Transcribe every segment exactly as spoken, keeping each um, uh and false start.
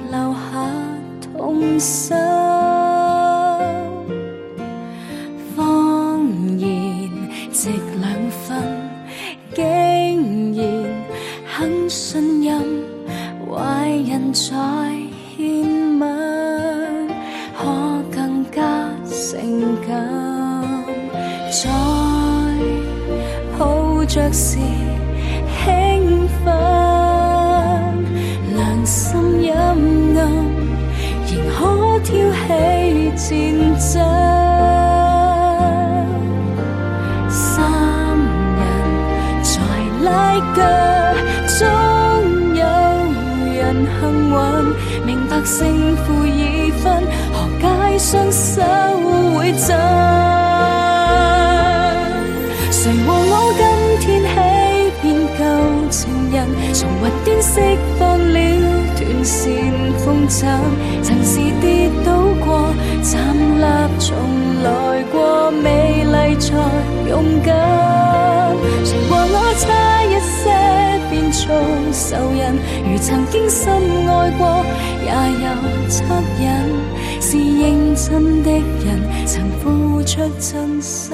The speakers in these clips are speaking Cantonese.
留下痛心。謊言值兩分，竟然肯信任壞人在獻吻，可更加性感。再抱着時興奮，良心陰暗，仍可挑起戰爭。三人在拉鋸，總有人幸運，明白勝負已分，何解雙手會震？誰和我今天起變舊情人，從雲端釋放了斷線風箏，曾是跌倒過，站立重來過，美麗才勇敢。誰和我差一些變做仇人，如曾經深愛過，也有惻隱，是認真的人，曾付出真心。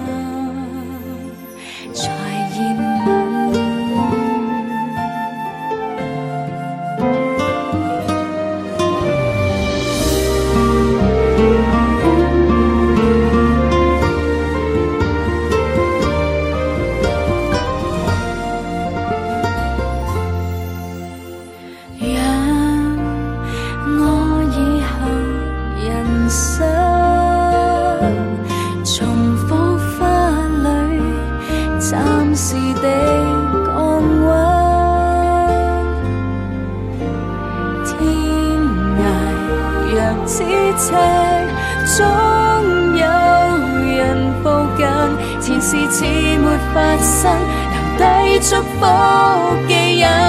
總有人步近，前事似沒發生，留低祝福記印。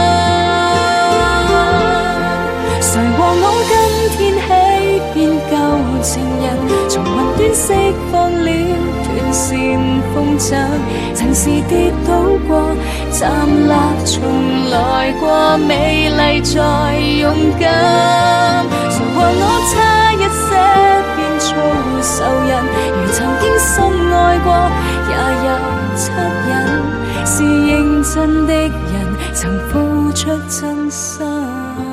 誰和我今天起變舊情人，從雲端釋放了斷線風箏，曾是跌倒過，站立重來過，美麗再勇敢。誰和我差一些變做仇人，如曾經深愛過，也有惻隱，是認真的人，曾付出真心。